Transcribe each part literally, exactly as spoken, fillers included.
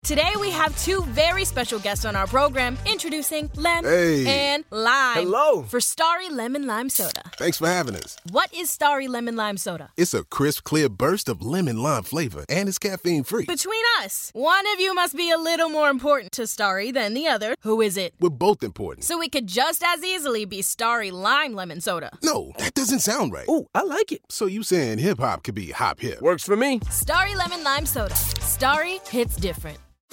Today we have two very special guests on our program, introducing Lem Hey. and Lime. Hello. For Starry Lemon Lime Soda. Thanks for having us. What is Starry Lemon Lime Soda? It's a crisp, clear burst of lemon lime flavor, and it's caffeine-free. Between us, one of you must be a little more important to Starry than the other. Who is it? We're both important. So it could just as easily be Starry Lime Lemon Soda. No, that doesn't sound right. Oh, I like it. So you saying hip-hop could be hop-hip? Works for me. Starry Lemon Lime Soda. Starry hits different.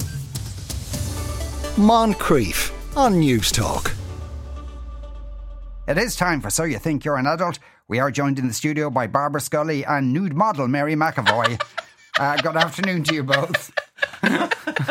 Moncrief on News Talk. It is time for So You Think You're an Adult. We are joined in the studio by Barbara Scully and nude model Mary McAvoy. uh, good afternoon to you both. uh,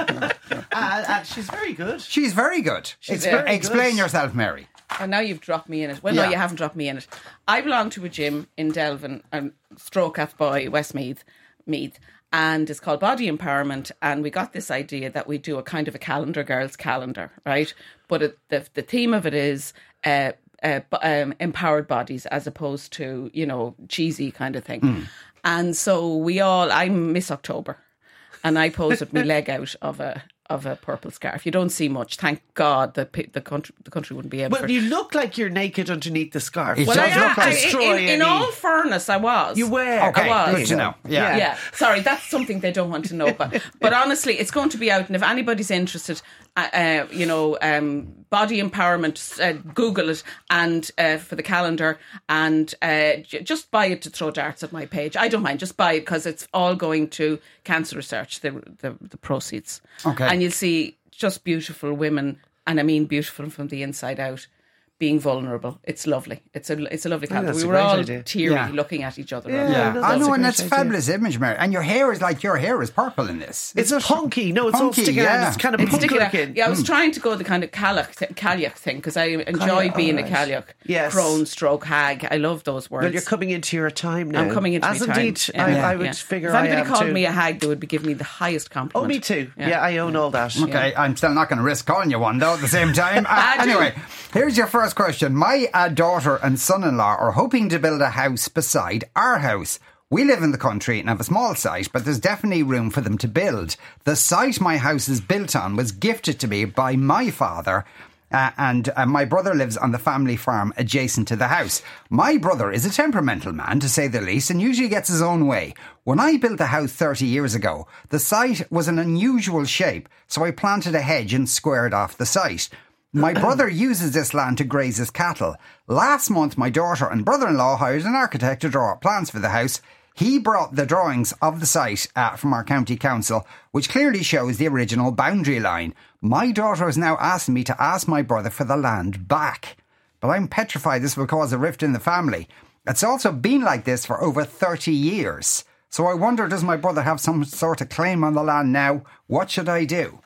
uh, she's very good. She's very good. She's Expl- very explain good. yourself, Mary. And now you've dropped me in it. Well, Yeah. no, you haven't dropped me in it. I belong to a gym in Delvin, um, Stroke Athboy, Westmeath, Meath, and it's called Body Empowerment. And we got this idea that we do a kind of a calendar, girls' calendar, right? But it, the the theme of it is uh, uh, um, empowered bodies, as opposed to, you know, cheesy kind of thing. Mm. And so we all, I'm Miss October, and I pose with my leg out of a of a purple scarf. You don't see much. Thank God the the country the country wouldn't be able. Well, for you look like you're naked underneath the scarf. It Well, does I, look I, like destroy in, in any- all fairness, I was. You were. Okay, I was. good to know. Yeah. Yeah. Sorry, that's something they don't want to know. But but honestly, it's going to be out, and if anybody's interested, uh, uh, you know, um, Body Empowerment, uh, Google it, and uh, for the calendar, and uh, j- just buy it to throw darts at my page. I don't mind. Just buy it because it's all going to cancer research. The the, the proceeds. Okay. And you'll see just beautiful women, and I mean beautiful from the inside out, being vulnerable. It's lovely. It's a it's a lovely calendar. that's We a were great all idea. teary Yeah. looking at each other. Yeah. Yeah, no, I that's know, a and great that's a idea. fabulous image, Mary. And your hair is like your hair is purple in this. It's Is it? punky. No, it's all Punky, sticking yeah. out. It's kind of It's punk sticking out. looking. Yeah, I was trying to go the kind of Cailleach th- Cailleach thing because I enjoy Cailleach, being all a right. Cailleach. Yes. Crone, stroke, hag. I love those words. Well, you're coming into your time now. I'm coming into As my time. indeed, Yeah. I, Yeah. I would Yeah. figure If I anybody am called too. me a hag, they would be giving me the highest compliment. Oh, me too. Yeah, I own all that. Okay, I'm still not going to risk calling you one, though, at the same time. Uh, I do. anyway, here's your first question. My uh, daughter and son-in-law are hoping to build a house beside our house. We live in the country and have a small site, but there's definitely room for them to build. The site my house is built on was gifted to me by my father, uh, and uh, my brother lives on the family farm adjacent to the house. My brother is a temperamental man, to say the least, and usually gets his own way. When I built the house thirty years ago, the site was an unusual shape, so I planted a hedge and squared off the site. My brother uses this land to graze his cattle. Last month, my daughter and brother-in-law hired an architect to draw up plans for the house. He brought the drawings of the site uh, from our county council, which clearly shows the original boundary line. My daughter is now asking me to ask my brother for the land back. But I'm petrified this will cause a rift in the family. It's also been like this for over thirty years. So I wonder, does my brother have some sort of claim on the land now? What should I do?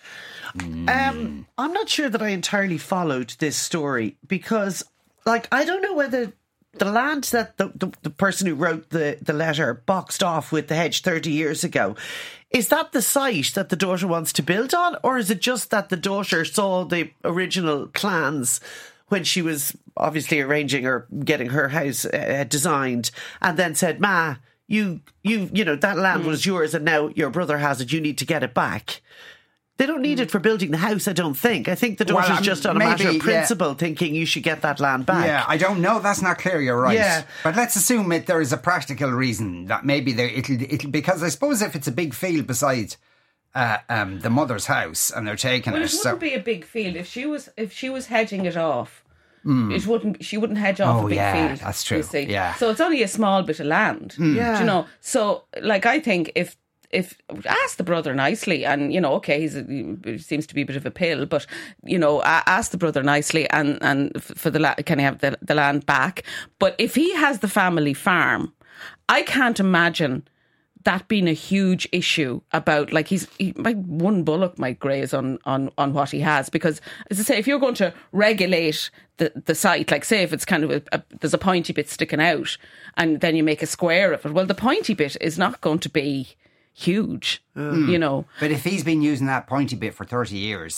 Um, I'm not sure that I entirely followed this story because, like, I don't know whether the land that the, the, the person who wrote the, the letter boxed off with the hedge thirty years ago, is that the site that the daughter wants to build on, or is it just that the daughter saw the original plans when she was obviously arranging or getting her house uh, designed and then said, Ma, you, you, you know, that land was yours and now your brother has it, you need to get it back? They don't need it for building the house, I don't think. I think the daughter's Well, um, just on a maybe, matter of yeah. principle thinking you should get that land back. Yeah, I don't know. That's not clear. You're right. Yeah. But let's assume it, there is a practical reason that maybe there, it'll, it'll, because I suppose if it's a big field beside uh, um, the mother's house and they're taking Well, it. it So, wouldn't be a big field if she was if she was hedging it off. It wouldn't. She wouldn't hedge off Oh, a big yeah, field. that's true. You see. Yeah. So it's only a small bit of land. Yeah. Do you know. So, like, I think if if ask the brother nicely, and you know, okay, he's a, he seems to be a bit of a pill, but you know, a- ask the brother nicely, and and f- for the la- can he have the, the land back? But if he has the family farm, I can't imagine that being a huge issue about, like, he's he, like one bullock might graze on, on, on what he has, because as I say, if you're going to regulate the, the site, like say if it's kind of a, a, there's a pointy bit sticking out and then you make a square of it, well, the pointy bit is not going to be huge, you know. but if he's been using that pointy bit for thirty years,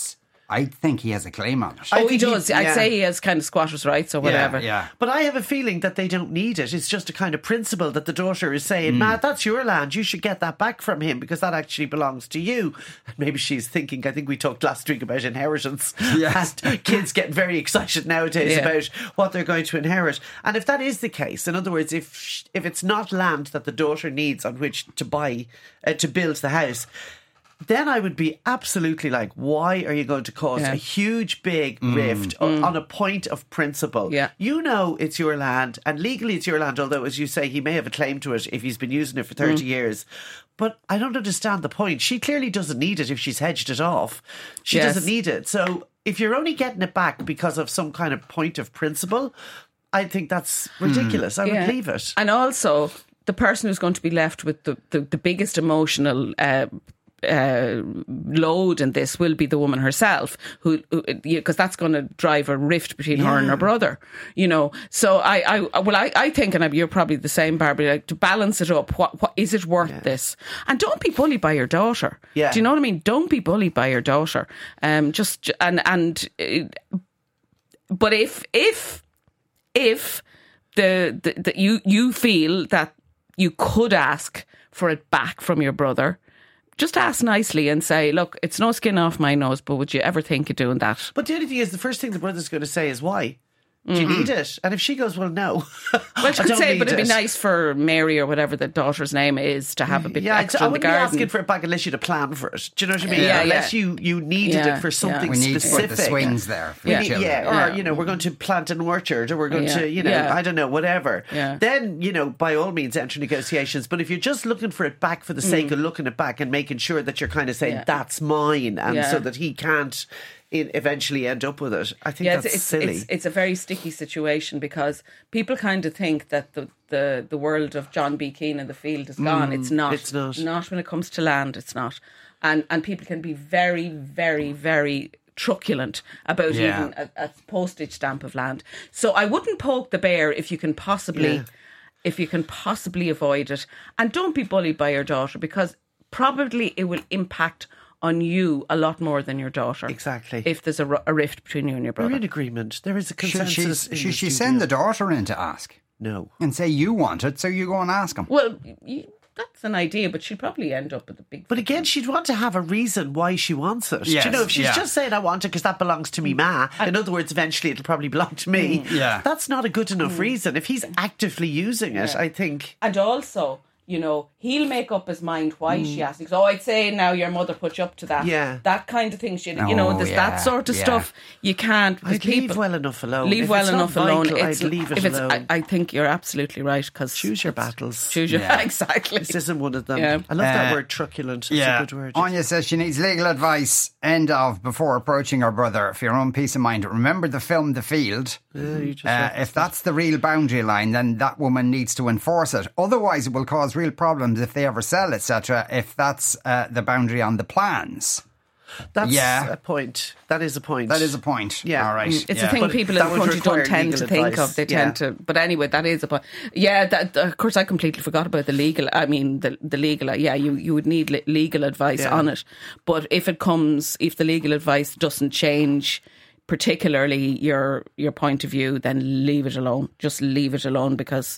I think he has a claim on it. Oh, he think he- does. I'd yeah. say he has kind of squatters' rights or whatever. Yeah. But I have a feeling that they don't need it. It's just a kind of principle that the daughter is saying, Matt, that's your land. You should get that back from him because that actually belongs to you. And maybe she's thinking, I think we talked last week about inheritance. Yes. And kids get very excited nowadays Yeah. about what they're going to inherit. And if that is the case, in other words, if sh- if it's not land that the daughter needs on which to buy, uh, to build the house, then I would be absolutely like, why are you going to cause Yeah. a huge, big rift o- on a point of principle? Yeah. You know it's your land, and legally it's your land, although, as you say, he may have a claim to it if he's been using it for thirty years. But I don't understand the point. She clearly doesn't need it if she's hedged it off. She Yes. doesn't need it. So if you're only getting it back because of some kind of point of principle, I think that's ridiculous. I would Yeah. leave it. And also, the person who's going to be left with the, the, the biggest emotional uh, uh, load in this will be the woman herself, who because that's going to drive a rift between her and her brother. You know, so I, I well, I, I think, and you're probably the same, Barbara. Like, to balance it up, what, what is it worth this? And don't be bullied by your daughter. Yeah. Do you know what I mean? Don't be bullied by your daughter. Um, just and and, uh, but if if if the, the, the you you feel that you could ask for it back from your brother, just ask nicely and say, look, it's no skin off my nose, but would you ever think of doing that? But the only thing is, the first thing the brother's going to say is, why? Do you need it? And if she goes, well, no. Well, she I could don't say, need but it'd it. be nice for Mary or whatever the daughter's name is to have a bit Yeah, extra I in the wouldn't be garden. asking for it back unless you'd a plan for it. Do you know what I mean? Yeah, unless yeah. you, you needed Yeah, it for something We need to specific. put the swings there for We the need- children. yeah, or, Yeah. you know, we're going to plant an orchard or we're going Yeah. to, you know, Yeah. I don't know, whatever. Yeah. Then, you know, by all means enter negotiations. But if you're just looking for it back for the sake of looking it back and making sure that you're kind of saying, Mm. Yeah. that's mine, and Yeah. so that he can't in eventually end up with it, I think Yeah, that's it's, it's, silly. it's it's a very sticky situation because people kind of think that the, the, the world of John B. Keane in the field is gone. it's not. it's not. Not when it comes to land. It's not. And and people can be very, very, very truculent about Yeah. even a, a postage stamp of land. So I wouldn't poke the bear if you can possibly, Yeah. if you can possibly avoid it. And don't be bullied by your daughter because probably it will impact on you a lot more than your daughter. Exactly. If there's a, ru- a rift between you and your We're brother. in agreement. There is a Should she, consensus. in should the she studio. send the daughter in to ask No. and say you want it, so you go and ask him? Well, you, that's an idea, but she'd probably end up with a big. But again, she'd want to have a reason why she wants it. Yes, Do you know, if she's yeah. just saying, I want it because that belongs to me, ma. In other words, eventually it'll probably belong to me. Yeah. That's not a good enough reason. If he's actively using it, I think. And also, you know, he'll make up his mind why she asks. Oh, I'd say now your mother put you up to that. Yeah. That kind of thing. She, you know, Oh, there's yeah, that sort of yeah. stuff. You can't. because I'd leave people- well enough alone. Leave If well it's not enough alone. vital, It's, I'd leave it if it's, alone. I, I think you're absolutely right. Because Choose your battles. Choose your Yeah. exactly. This isn't one of them. Yeah. I love that Uh, word, truculent. It's Yeah, a good word. Anya says she needs legal advice, end of, before approaching her brother for your own peace of mind. Remember the film The Field? Yeah, you just Uh, referenced if that's the real boundary line, then that woman needs to enforce it. Otherwise, it will cause real problems if they ever sell, et cetera. If that's uh, the boundary on the plans, That's yeah. a point. That is a point. that is a point. Yeah. all right. It's yeah. a thing But people in that the would country don't require tend to legal think advice. of. They Yeah. tend to, but anyway, that is a point. Yeah, that, of course, I completely forgot about the legal. I mean, the the legal. Yeah, you you would need le- legal advice Yeah. on it. But if it comes, if the legal advice doesn't change, particularly your your point of view, then leave it alone. Just leave it alone because.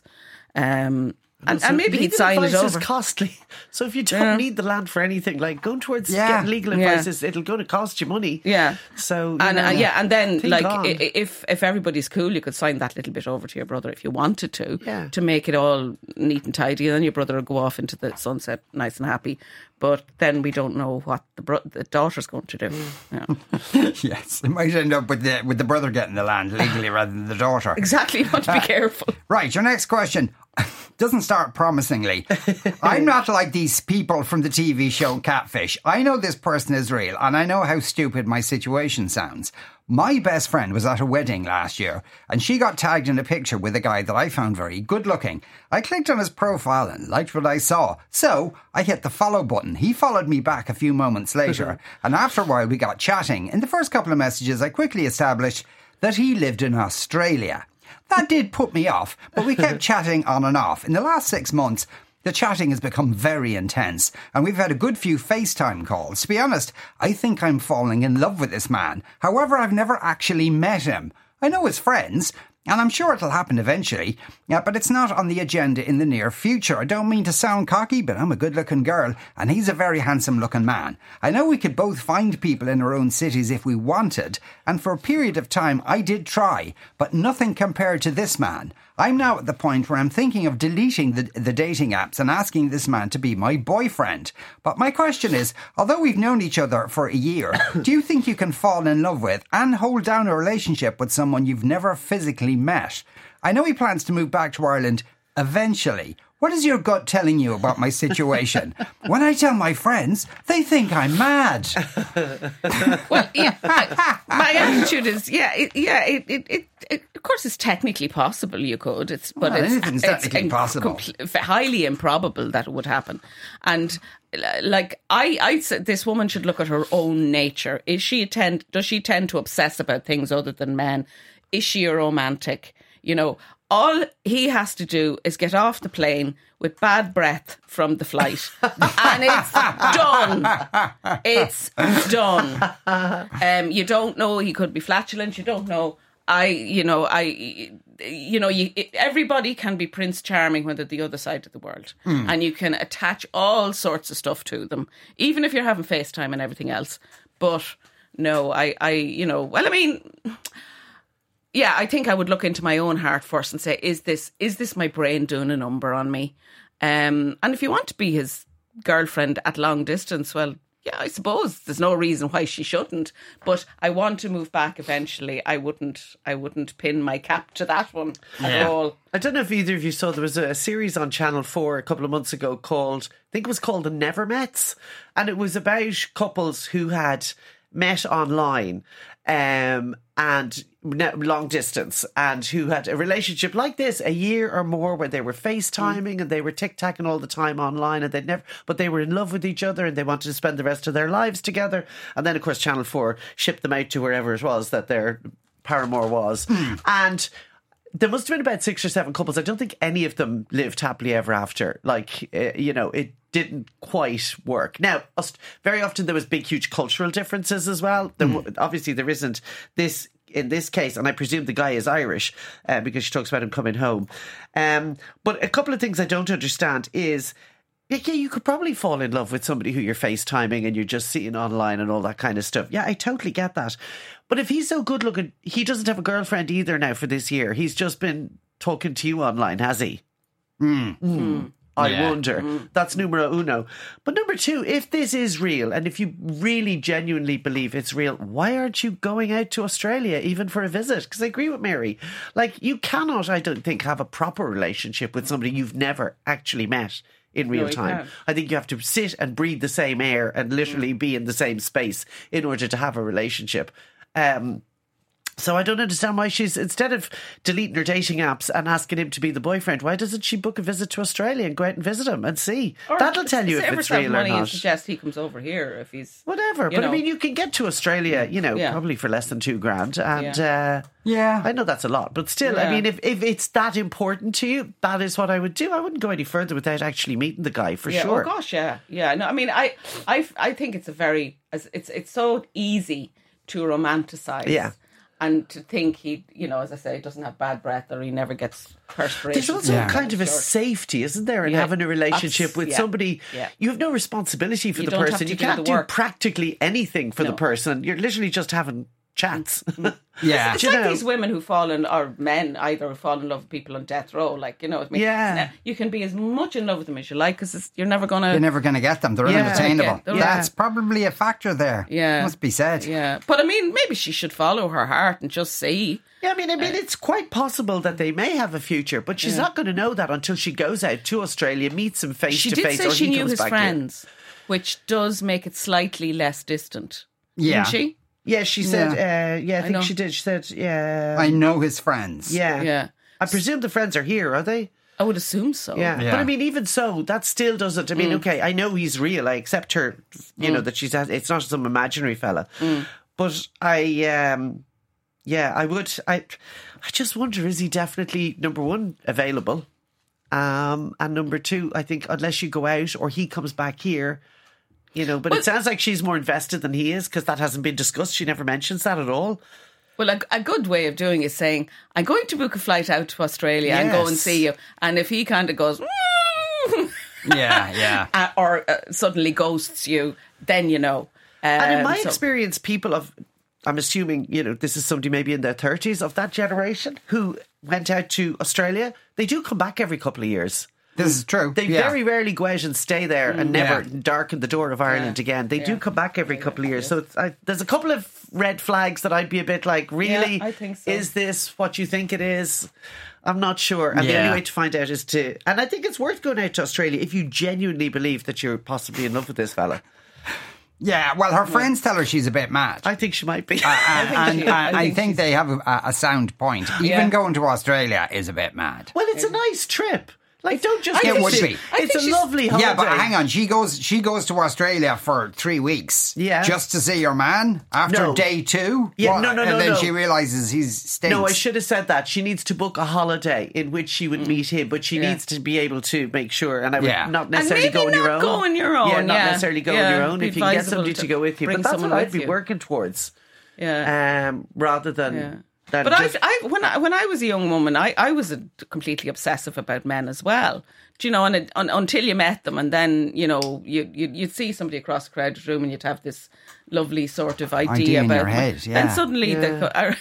Um, and, Also, and maybe he'd legal sign it advice over. is costly. So if you don't Yeah. need the land for anything, like going towards Yeah. getting legal Yeah. advice, is it'll going to cost you money. Yeah. So you And know, uh, yeah, and then think like on. i- if if everybody's cool, you could sign that little bit over to your brother if you wanted to, Yeah. to make it all neat and tidy. And then your brother will go off into the sunset, nice and happy. But then we don't know what the bro- the daughter's going to do. Mm. Yeah. Yes, it might end up with the with the brother getting the land legally rather than the daughter. Exactly, you want to be careful. Right, your next question doesn't start promisingly. I'm not like these people from the T V show Catfish. I know this person is real, and I know how stupid my situation sounds. My best friend was at a wedding last year, and she got tagged in a picture with a guy that I found very good looking. I clicked on his profile and liked what I saw, so I hit the follow button. He followed me back a few moments later, and after a while we got chatting. In the first couple of messages, I quickly established that he lived in Australia. That did put me off, but we kept chatting on and off. In the last six months, The chatting has become very intense, and we've had a good few FaceTime calls. To be honest, I think I'm falling in love with this man. However, I've never actually met him. I know his friends, and I'm sure it'll happen eventually, yeah, but it's not on the agenda in the near future. I don't mean to sound cocky, but I'm a good-looking girl, and he's a very handsome-looking man. I know we could both find people in our own cities if we wanted, and for a period of time I did try, but nothing compared to this man. I'm now at the point where I'm thinking of deleting the, the dating apps and asking this man to be my boyfriend. But my question is, although we've known each other for a year, do you think you can fall in love with and hold down a relationship with someone you've never physically met? I know he plans to move back to Ireland eventually. What is your gut telling you about my situation? When I tell my friends, they think I'm mad. Well, yeah, my, my attitude is, yeah, it, yeah, it, it, it, it, of course, it's technically possible you could, it's, but Well, it's, anything's it's technically in- possible. compl- highly improbable that it would happen. And like, I, I said, this woman should look at her own nature. Is she tend? Does she tend to obsess about things other than men? Is she a romantic? You know, all he has to do is get off the plane with bad breath from the flight, and it's done. It's done. Um, you don't know. He could be flatulent. You don't know. I, you know, I, you know, you, everybody can be Prince Charming when they're the other side of the world, mm. and you can attach all sorts of stuff to them, even if you're having FaceTime and everything else. But no, I, I, you know, well, I mean. Yeah, I think I would look into my own heart first and say, is this is this my brain doing a number on me? Um, and if you want to be his girlfriend at long distance, well, yeah, I suppose there's no reason why she shouldn't. But I want to move back eventually. I wouldn't I wouldn't pin my cap to that one at Yeah. all. I don't know if either of you saw, there was a series on Channel four a couple of months ago called, I think it was called The Never Mets. And it was about couples who had met online um, and long distance, and who had a relationship like this a year or more, where they were FaceTiming mm. and they were tic-tacking all the time online, and they'd never, but they were in love with each other and they wanted to spend the rest of their lives together. And then, of course, Channel four shipped them out to wherever it was that their paramour was. Mm. And there must have been about six or seven couples. I don't think any of them lived happily ever after. Like, uh, you know, it didn't quite work. Now, very often there was big, huge cultural differences as well. There, mm. Obviously, there isn't this in this case, and I presume the guy is Irish uh, because she talks about him coming home. Um, but a couple of things I don't understand is, yeah, you could probably fall in love with somebody who you're FaceTiming and you're just seeing online and all that kind of stuff. Yeah, I totally get that. But if he's so good looking, he doesn't have a girlfriend either now for this year. He's just been talking to you online, has he? Mm. Mm. I yeah. wonder. Mm. That's numero uno. But number two, if this is real, and if you really genuinely believe it's real, why aren't you going out to Australia even for a visit? Because I agree with Mary. Like, you cannot, I don't think, have a proper relationship with somebody you've never actually met in real No, time. can't. I think you have to sit and breathe the same air and literally mm. be in the same space in order to have a relationship. Um, so I don't understand why she's, instead of deleting her dating apps and asking him to be the boyfriend, why doesn't she book a visit to Australia and go out and visit him and see? Or That'll tell you if save it's herself real money or and not. suggest he comes over here if he's Whatever. you But know. I mean, you can get to Australia, you know, Yeah. probably for less than two grand. And Yeah. uh, Yeah. I know that's a lot, but still, I Yeah. mean, if, if it's that important to you, that is what I would do. I wouldn't go any further without actually meeting the guy, for yeah, sure. Oh gosh, yeah, yeah. No, I mean, I, I, I think it's a very, it's it's so easy to romanticize. Yeah. And to think he, you know, as I say, doesn't have bad breath or he never gets perspiration. There's also Yeah. kind of a Short. safety, isn't there, in Yeah. having a relationship Abs- with yeah. somebody. Yeah. You have no responsibility for You the don't have person. to You do can't the do work. practically anything for the No. person. You're literally just having chats. Yeah. It's Do you like know? these women who fall in, or men either, who fall in love with people on death row. Like, you know what I mean? Yeah. You can be as much in love with them as you like, because you're never going You're to. never going to get them. They're Yeah. unattainable. Yeah. That's probably a factor there. Yeah. Must be said. Yeah. But I mean, maybe she should follow her heart and just see. Yeah, I mean, I mean, it's quite possible that they may have a future, but she's not going to know that until she goes out to Australia, meets him face She to did face, say or she he knew comes his back here. friends, which does make it slightly less distant. Yeah. Didn't she? Yeah, she said. Uh, yeah, I think know. she did. She said, yeah, I know his friends. yeah, Yeah. I presume the friends are here, are they? I would assume so. Yeah. Yeah. But I mean, even so, that still doesn't. I mean, Mm. okay, I know he's real. I accept her. You know that she's. It's not some imaginary fella. Mm. But I, um, yeah, I would. I, I just wonder: is he definitely number one available? Um, and number two, I think unless you go out or he comes back here, you know, but Well- it sounds like she's more invested than he is because that hasn't been discussed. She never mentions that at all. Well, a, a good way of doing is saying, I'm going to book a flight out to Australia and go and Yes. see you. And if he kind of goes, "Mm," Yeah, yeah. uh, or uh, suddenly ghosts you, then you know. And in Um, my so- experience, people of, I'm assuming, you know, this is somebody maybe in their thirties of that generation who went out to Australia. They do come back every couple of years. This is true. They yeah. very rarely go out and stay there and never Yeah. darken the door of Ireland Yeah. again. They do Yeah. come back every couple of years. So it's, I, there's a couple of red flags that I'd be a bit like, really? I think so. Is this what you think it is? I'm not sure. And the Yeah. only way to find out is to... And I think it's worth going out to Australia if you genuinely believe that you're possibly in love with this fella. Yeah, well, her friends tell her she's a bit mad. I think she might be. Uh, and she- and I I think think they have a, a sound point. Even Yeah. going to Australia is a bit mad. Well, it's a nice trip. Like, don't just... I go think would to- be. I It's think a she's- lovely holiday. Yeah, but hang on. She goes. She goes to Australia for three weeks. Yeah. just to see her man after No. day two. Yeah, no, no, and no, then no. she realizes he's stinks. No, I should have said that. She needs to book a holiday in which she would meet him, but she Yeah. needs to be able to make sure. And I would Yeah. not And necessarily maybe go on your not own. go on your own, Yeah, not yeah. necessarily go Yeah, on your own. be If you can get advisable somebody to, to go with you, bring but that's someone what I'd with be you. working towards. Yeah. Um, rather than. Yeah. than But just, I, I, when I, when I was a young woman, I, I was a, completely obsessive about men as well. Do you know? And it, un, until you met them, and then you know, you you you'd see somebody across a crowded room, and you'd have this lovely sort of idea, Idea in about your them. head, yeah. Then suddenly, Yeah. the, I,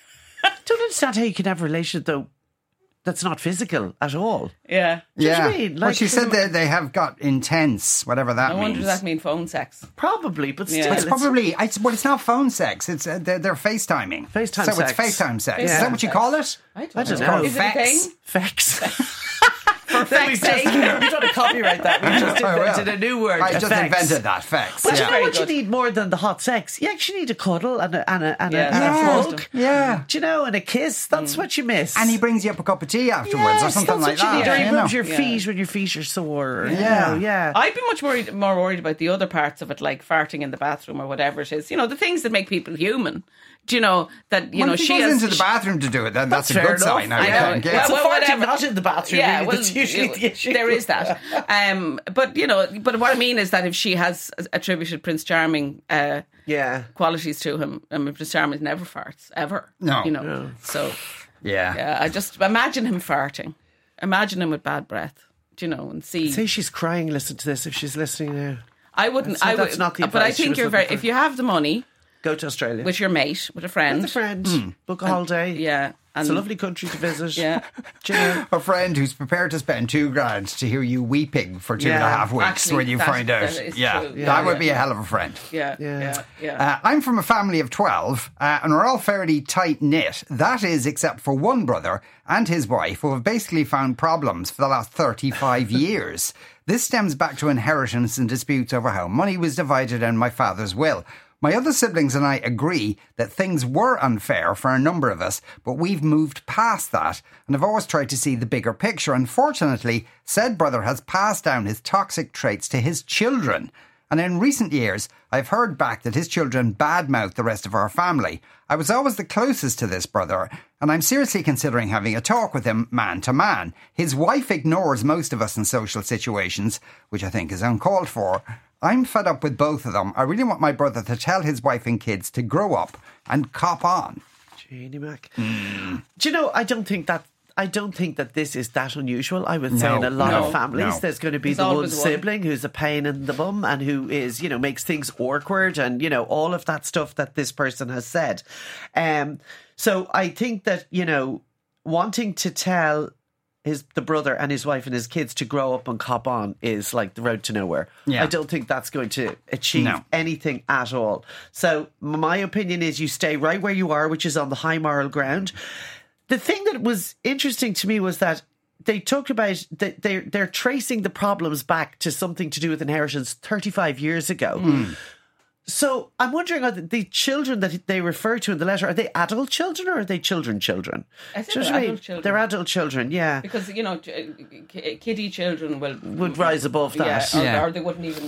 I don't understand how you can have a relationship though that's not physical at all. yeah. Do you know yeah. what I mean? well, Like, she said that they have got intense, whatever that I means. wonder does that mean phone sex? Probably, but Yeah. still, It's probably. It's, well, it's not phone sex. It's uh, they're, they're FaceTiming. FaceTime so sex. it's FaceTime sex. Is Yeah. that what you call it? I don't, I don't know. know. Is it a Fex. thing? Fex. Perfect. We've just, we're trying to copyright that. We just I will. invented a new word. I just effects. invented that. Fex. But yeah. you know what good. you need more than the hot sex? You actually need a cuddle and a, and a, and a, Yeah, and a that's hug. awesome. Yeah. Do you know, and a kiss? That's what you miss. And he brings you up a cup of tea afterwards yes, or something that's like what you that. need. Or he you know. rubs your Yeah. feet when your feet are sore. Or, Yeah. yeah, yeah. I'd be much worried, more worried about the other parts of it, like farting in the bathroom or whatever it is. You know, the things that make people human. Do you know that? You Well, know, if he she goes has into the bathroom to do it, then that's, That's a fair good enough. sign. I, I would know. think. Well, Yeah. It's a well, farting whatever. not in the bathroom. Yeah, really. well, That's usually the issue. there is that. Um, but you know, but what I mean is that if she has attributed Prince Charming uh, Yeah. qualities to him, I mean, Prince Charming never farts ever. No. you know. So yeah. yeah, I just imagine him farting. Imagine him with bad breath. Do you know? And see. Say she's crying. Listen to this if she's listening now. I wouldn't. So I that's would. not the but I advice she think was you're looking very. for. If you have the money Go to Australia. with your mate, with a friend, With a friend. Book a holiday. yeah, and It's a lovely country to visit. Yeah. Do you know? A friend who's prepared to spend two grand to hear you weeping for two and a Yeah. half weeks Actually, when you that- find out. that is yeah, true. that Yeah, would yeah. be a hell of a friend. Yeah, Yeah. yeah, yeah. Uh, I'm from a family of twelve, uh, and we're all fairly tight knit. That is, except for one brother and his wife, who have basically found problems for the last thirty-five years. This stems back to inheritance and disputes over how money was divided in my father's will. My other siblings and I agree that things were unfair for a number of us, but we've moved past that and have always tried to see the bigger picture. Unfortunately, said brother has passed down his toxic traits to his children. And in recent years, I've heard back that his children badmouth the rest of our family. I was always the closest to this brother, and I'm seriously considering having a talk with him man to man. His wife ignores most of us in social situations, which I think is uncalled for. I'm fed up with both of them. I really want my brother to tell his wife and kids to grow up and cop on. Janie Mac. Hmm. Do you know, I don't think that I don't think that this is that unusual. I would say No, in a lot no, of families no. there's going to be There's the one always one. sibling who's a pain in the bum and who is, you know, makes things awkward and, you know, all of that stuff that this person has said. Um so I think that, you know, wanting to tell his the brother and his wife and his kids to grow up and cop on is like the road to nowhere. Yeah. I don't think that's going to achieve No. anything at all. So my opinion is you stay right where you are, which is on the high moral ground. The thing that was interesting to me was that they talked about that they're, they're tracing the problems back to something to do with inheritance thirty-five years ago. Mm. So I'm wondering, are the, the children that they refer to in the letter, are they adult children or are they children children? I think Do you know they're what I mean? adult children. They're adult children, yeah. Because you know, k- kiddie children will Would rise above that. yeah, or, Yeah. or they wouldn't even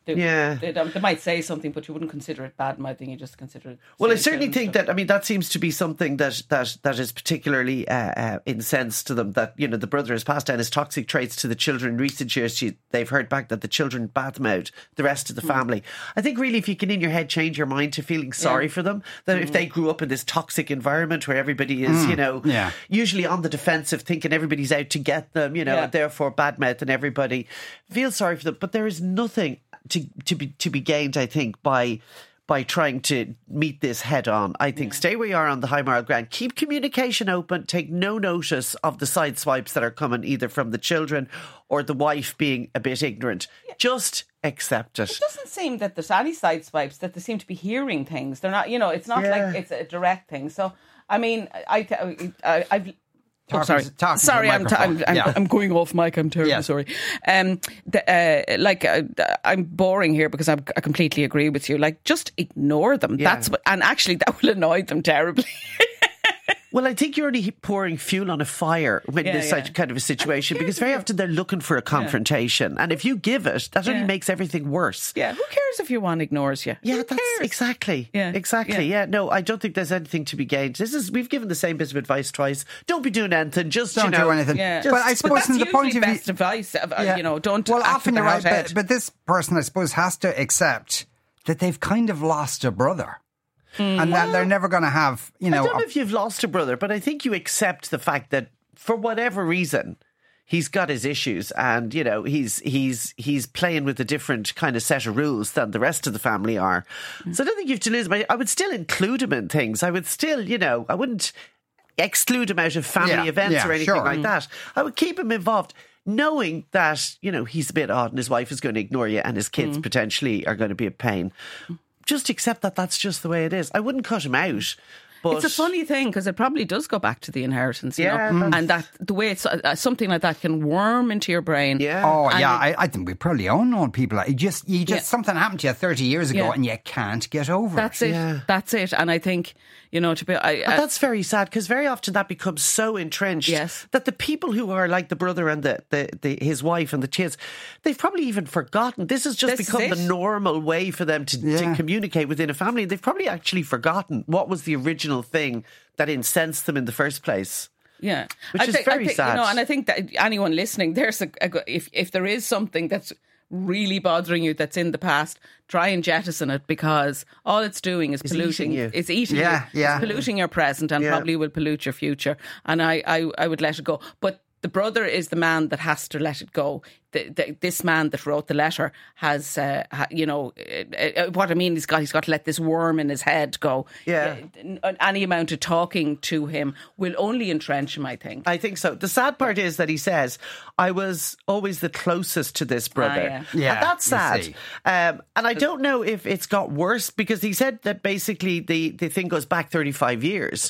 They, Yeah. they, they might say something, but you wouldn't consider it bad mouthing. You just consider it. Well, I silly certainly and think stuff. that, I mean, that seems to be something that that, that is particularly uh, uh, incensed to them, that, you know, the brother has passed down his toxic traits to the children. In recent years, she, they've heard back that the children bat them out, the rest of the family. I think really if you can in your head change your mind to feeling sorry Yeah. for them, that if they grew up in this toxic environment where everybody is, you know, Yeah. usually on the defensive, thinking everybody's out to get them, you know, Yeah. and therefore badmouthing everybody, feel sorry for them. But there is nothing to to be to be gained, I think, by by trying to meet this head on. I think stay where you are on the high moral ground. Keep communication open. Take no notice of the side swipes that are coming either from the children or the wife being a bit ignorant. Just accept it. It doesn't seem that there's any side swipes, that they seem to be hearing things. They're not, you know, it's not Yeah. like it's a direct thing. So, I mean, I, I, I I've. Oh, Talking sorry, to- talking to the sorry, I'm, t- I'm, microphone. I'm, Yeah. I'm going off mic. I'm terribly Yeah. sorry. Um, the, uh, like uh, I'm boring here because I'm, I completely agree with you. Like, just ignore them. Yeah. That's what, and actually, that will annoy them terribly. Well, I think you're only pouring fuel on a fire when Yeah, there's yeah. such kind of a situation, And who because cares very if often they're looking for a confrontation. And if you give it, that only Yeah. makes everything worse. Yeah, who cares if your one ignores you? Yeah, Who that's cares? exactly. Yeah, Exactly. yeah. Yeah. No, I don't think there's anything to be gained. This is we've given the same bit of advice twice. Don't be doing anything. Just Don't you know, do anything. Yeah. But I But suppose that's from the point usually of view, best advice. uh, Yeah. You know, don't. Well, act often with you're the right, hot head. but, but this person, I suppose, has to accept that they've kind of lost a brother, and that they're never going to have, you know. I don't know a- if you've lost a brother, but I think you accept the fact that for whatever reason, he's got his issues, and you know he's he's he's playing with a different kind of set of rules than the rest of the family are. So I don't think you have to lose him. I, I would still include him in things. I would still, you know, I wouldn't exclude him out of family Yeah, events yeah, or anything sure. like that. I would keep him involved, knowing that, you know, he's a bit odd and his wife is going to ignore you and his kids potentially are going to be a pain. Just accept that that's just the way it is. I wouldn't cut him out. But It's a funny thing because it probably does go back to the inheritance, you Yeah, know, that's- and that the way it's uh, something like that can worm into your brain. Yeah. Oh And yeah, it- I, I think we probably all know people. You just, you just Yeah. something happened to you thirty years ago, Yeah. and you can't get over That's it. it. Yeah. That's it. And I think, you know, to be, I, But I, that's very sad, because very often that becomes so entrenched Yes. that the people who are like the brother and the, the, the his wife and the kids, they've probably even forgotten. This has just This is become the it. normal way for them to, Yeah. to communicate within a family. They've probably actually forgotten what was the original thing that incensed them in the first place. yeah, Which I is think, very I think, sad. You know, and I think that anyone listening, there's a, a if if there is something that's really bothering you that's in the past, try and jettison it, because all it's doing is It's polluting. eating you. It's eating Yeah, you. yeah. It's polluting your present and Yeah. probably will pollute your future. And I, I, I would let it go. But the brother is the man that has to let it go. The, the, this man that wrote the letter has, uh, ha, you know, uh, uh, what I mean, he's got he's got to let this worm in his head go. Yeah. Uh, any amount of talking to him will only entrench him, I think. I think so. The sad part is that he says, I was always the closest to this brother. yeah. Yeah, And that's you sad. see. Um, and I don't know if it's got worse, because he said that basically the, the thing goes back thirty-five years.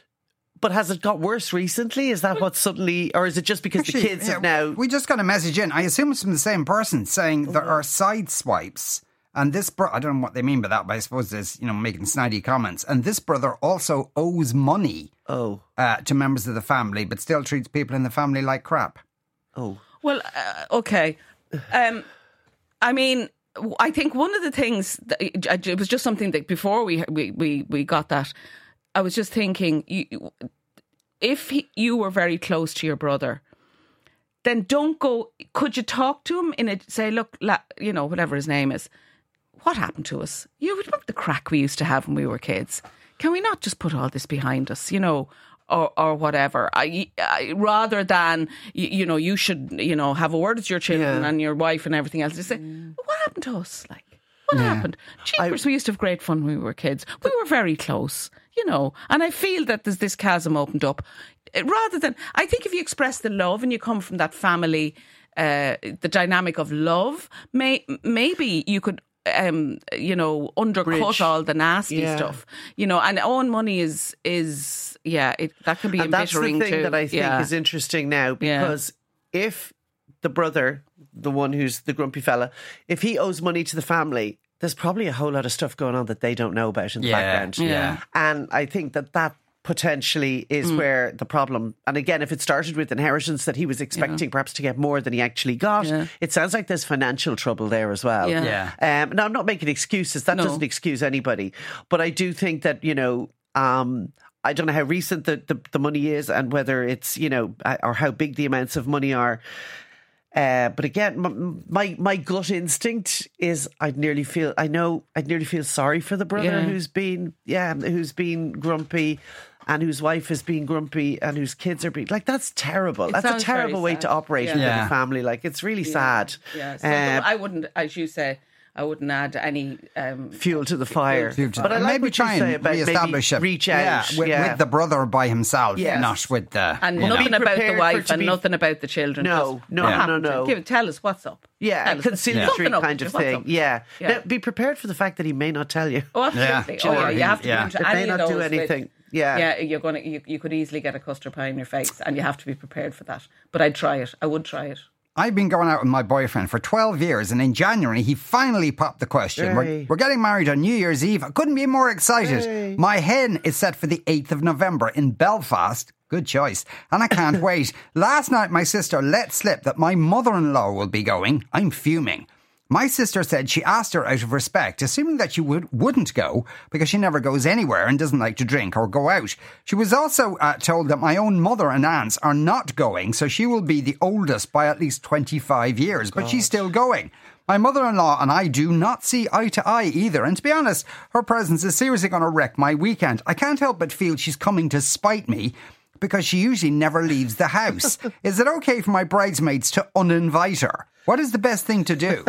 But has it got worse recently? Is that what suddenly, or is it just because Actually, the kids yeah, have now... We just got a message in. I assume it's from the same person saying there are side swipes. And this bro- I don't know what they mean by that, but I suppose there's, you know, making snidey comments. And this brother also owes money Oh, uh, to members of the family, but still treats people in the family like crap. oh. Well, uh, okay. Um, I mean, I think one of the things that, it was just something that before we we we, we got that, I was just thinking, you, if he, you were very close to your brother, then don't go. Could you talk to him in a say, look, la, you know, whatever his name is, what happened to us? You remember the crack we used to have when we were kids? Can we not just put all this behind us? You know. Or, or whatever. I, I, rather than you, you know, you should, you know, have a word with your children Yeah. and your wife and everything else. Just say, what happened to us? Like, what happened? Jeepers, we used to have great fun when we were kids. We were very close, you know. And I feel that there's this chasm opened up. Uh, Rather than, I think if you express the love and you come from that family, uh, the dynamic of love, may maybe you could. Um, you know, undercut Bridge. all the nasty Yeah. stuff. You know, and own money is is yeah, it, that can be And that's the embittering thing too. that I think yeah. is interesting now, Yeah. because if the brother, the one who's the grumpy fella, if he owes money to the family, there's probably a whole lot of stuff going on that they don't know about in the Yeah, background. yeah. And I think that that potentially is mm. where the problem, and again, if it started with inheritance that he was expecting yeah. perhaps to get more than he actually got, yeah. it sounds like there's financial trouble there as well. Yeah. yeah. Um, now, I'm not making excuses. That no. doesn't excuse anybody. But I do think that, you know, um, I don't know how recent the, the, the money is and whether it's, you know, or how big the amounts of money are. Uh, but again, my my gut instinct is I'd nearly feel I know I'd nearly feel sorry for the brother yeah. who's been yeah who's been grumpy, and whose wife has been grumpy, and whose kids are being like that's terrible. It that's a terrible way sad. to operate yeah. within Yeah. a family. Like it's really yeah. sad. Yeah, so Uh, I wouldn't, as you say, I wouldn't add any um, fuel to the fire. Fuel to- But I and like maybe what you try say and about re-establish maybe it. reach out. Yeah, with, yeah. with the brother by himself, Yes. not with the and you know. nothing Be about the prepared for it wife to and be- nothing about the children. No, Just no, what no, happened? no. Give it, tell us what's up. Yeah, Tell a us. conciliatory Something up, kind of just what's thing. up. Yeah. Yeah. Now, be prepared for the fact that he may not tell you. Oh, absolutely. Yeah, oh, yeah. sure. You have to Yeah. go into It may any of not do those anything. with- Yeah. yeah. You're going to. You, you could easily get a custard pie in your face, and you have to be prepared for that. But I'd try it. I would try it. I've been going out with my boyfriend for twelve years, and in January he finally popped the question. We're, Hey. we're getting married on New Year's Eve. I couldn't be more excited. Hey. My hen is set for the eighth of November in Belfast. Good choice. And I can't wait. Last night my sister let slip that my mother-in-law will be going. I'm fuming. My sister said she asked her out of respect, assuming that she would, wouldn't go because she never goes anywhere and doesn't like to drink or go out. She was also uh, told that my own mother and aunts are not going, so she will be the oldest by at least twenty-five years, but she's still going. My mother-in-law and I do not see eye to eye either, and to be honest, her presence is seriously going to wreck my weekend. I can't help but feel she's coming to spite me, because she usually never leaves the house. Is it okay for my bridesmaids to uninvite her? What is the best thing to do?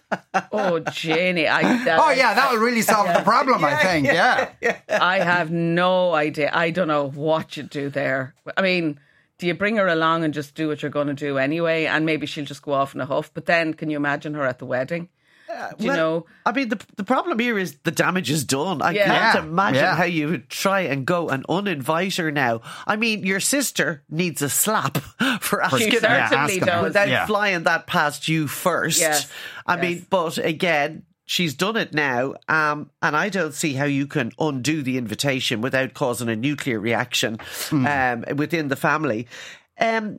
Oh, Janie. I, that, Oh, yeah, that will really solve the problem, I think. Yeah. I have no idea. I don't know what you do there. I mean, do you bring her along and just do what you're going to do anyway? And maybe she'll just go off in a huff. But then, can you imagine her at the wedding? Do you Well, know? I mean, the the problem here is the damage is done. I Yeah. can't Yeah, imagine yeah. how you would try and go and uninvite her now. I mean, your sister needs a slap for asking She her certainly asking her. does. without Yeah. flying that past you first. Yes, I yes. mean, but again, she's done it now, um, and I don't see how you can undo the invitation without causing a nuclear reaction um, within the family. Um,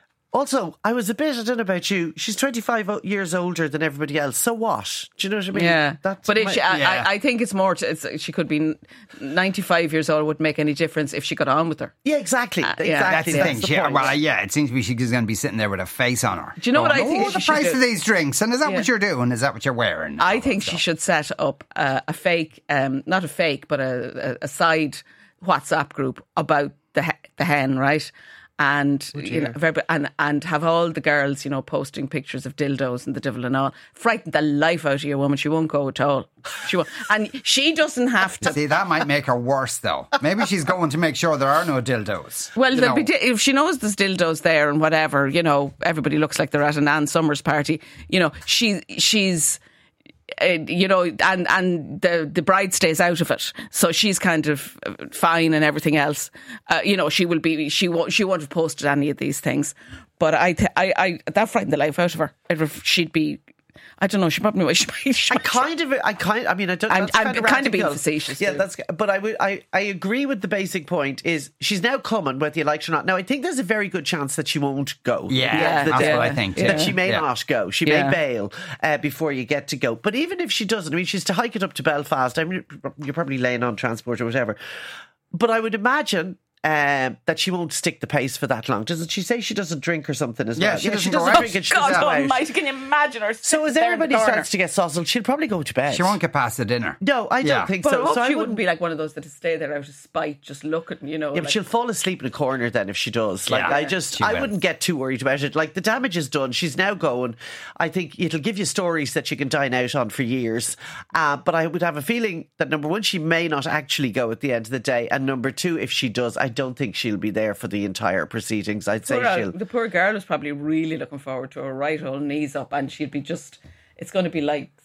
Also, I was a bit, I don't know about you, she's twenty-five o- years older than everybody else. So what? Do you know what I mean? Yeah, That's but if my- she, I, yeah. I, I think it's more. To, it's, she could be ninety-five years old. Wouldn't make any difference if she got on with her. yeah, exactly. Uh, exactly. yeah. That's the thing. the She, point. well, yeah, it seems to be she's going to be sitting there with a face on her. Do you know what I Going, think Oh, she the should price do? of these drinks, and is that Yeah. what you're doing? Is that what you're wearing? I think she should set up uh, a fake, um, not a fake, but a, a, a side WhatsApp group about the he- the hen, right? And you know, very, and and have all the girls, you know, posting pictures of dildos and the devil and all. Frighten the life out of your woman. She won't go at all. She won't, and she doesn't have to. See, that might make her worse, though. Maybe she's going to make sure there are no dildos. Well, You there'll know. be di- if she knows there's dildos there and whatever, you know, everybody looks like they're at an Ann Summers party. You know, she she's. Uh, you know, and and the the bride stays out of it, so she's kind of fine and everything else. Uh, you know, she will be. She won't. She won't have posted any of these things. But I, th- I, I, that frightened the life out of her. It, she'd be. I don't know. She probably. She, she, she, I kind of, I kind. I mean, I don't. I'm- that's I'm kind of kind of being radical. facetious Yeah, too. that's. But I would. I, I agree with the basic point. Is she's now coming whether you like it or not. Now, I think there's a very good chance that she won't go. Yeah, at the end of the that's day. what I think, too. That she may Yeah. not go. She Yeah. may bail uh, before you get to go. But even if she doesn't, I mean, she's to hike it up to Belfast. I mean, you're probably laying on transport or whatever. But I would imagine. Um, that she won't stick the pace for that long. Doesn't she say she doesn't drink or something as Yeah, well? she doesn't she go doesn't out. drink and she God doesn't go out. Almighty! Can you imagine her? So as sitting there in the everybody corner? starts to get sozzled, she'll probably go to bed. She won't get past the dinner. No, I don't Yeah. think But I so. hope So I she wouldn't wouldn't be like one of those that stay there out of spite, just looking, you know. Yeah, like, but she'll fall asleep in a corner then if she does. Like Yeah, I just, she I will. wouldn't get too worried about it. Like the damage is done. She's now going. I think it'll give you stories that you can dine out on for years. Uh, but I would have a feeling that number one, she may not actually go at the end of the day, and number two, if she does, I don't think she'll be there for the entire proceedings. I'd say Poor, uh, she'll. the poor girl was probably really looking forward to her right whole knees up, and she'd be just. It's going to be like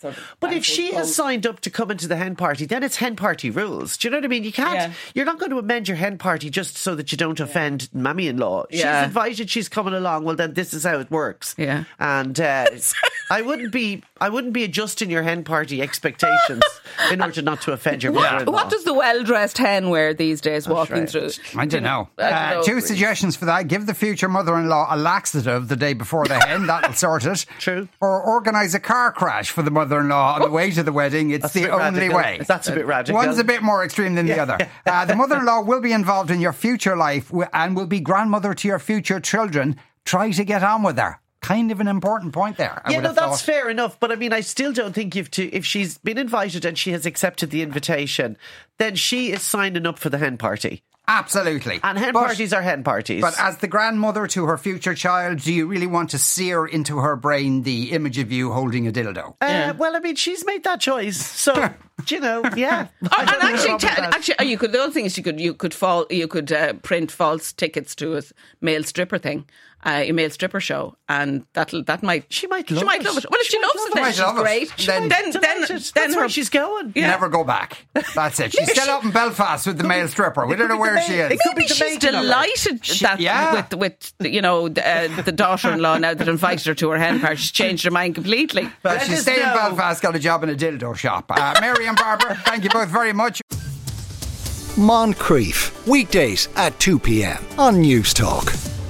But if she has signed up to come into the hen party, then it's hen party rules. Do you know what I mean? You can't. Yeah. You're not going to amend your hen party just so that you don't offend mammy-in-law. She's Yeah. invited. She's coming along. Well, then this is how it works. Yeah. And uh, I wouldn't be. I wouldn't be adjusting your hen party expectations in order not to offend your mother-in-law. What does the well-dressed hen wear these days walking right. through? I don't know. I don't Uh, know. two suggestions for that. Give the future mother-in-law a laxative the day before the hen. That'll sort it. True. Or organise a car crash for the mother-in-law on the way to the wedding. It's That's a the bit only radical. way. That's a bit radical. One's a bit more extreme than the other. Uh, the mother-in-law will be involved in your future life w- and will be grandmother to your future children. Try to get on with her. Kind of an important point there. I Yeah, would no, have that's thought. fair enough. But I mean, I still don't think you've to. If she's been invited and she has accepted the invitation, then she is signing up for the hen party. Absolutely. And hen But- parties are hen parties. But as the grandmother to her future child, do you really want to sear into her brain the image of you holding a dildo? Uh, well, I mean, she's made that choice, so you know, yeah. Oh, I and don't know actually, about te- that. actually, uh, you could. The other thing is, you could you could fall you could uh, print false tickets to a male stripper thing, uh, a male stripper show, and that'll that might She might she love might it. love it. Well, if she, She might loves love it, it. then Might she's love it. great. Then- then then Delighted. then That's her, where she's going. Yeah. Never go back. That's it. She's still up in Belfast with the male stripper. We don't know where she is. It could be Maybe the she's making of her. delighted that yeah. with with you know the, uh, the daughter-in-law now that invited her to her hen party, she's changed her mind completely. But Let she's us staying in know. Belfast, got a job in a dildo shop. Uh, Mary and Barbara, thank you both very much. Moncrief, weekdays at two p.m. on News Talk.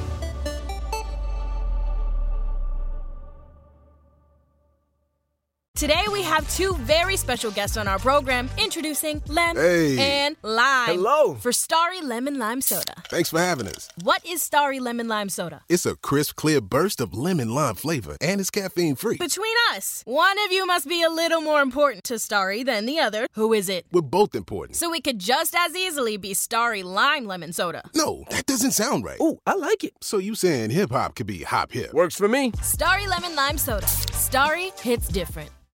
Today we have two very special guests on our program, introducing Lem Hey. and Lime. Hello. For Starry Lemon Lime Soda. Thanks for having us. What is Starry Lemon Lime Soda? It's a crisp, clear burst of lemon lime flavor, and it's caffeine free. Between us, one of you must be a little more important to Starry than the other. Who is it? We're both important. So it could just as easily be Starry Lime Lemon Soda. No, that doesn't sound right. Oh, I like it. So you saying hip hop could be hop hip? Works for me. Starry Lemon Lime Soda. Starry hits different.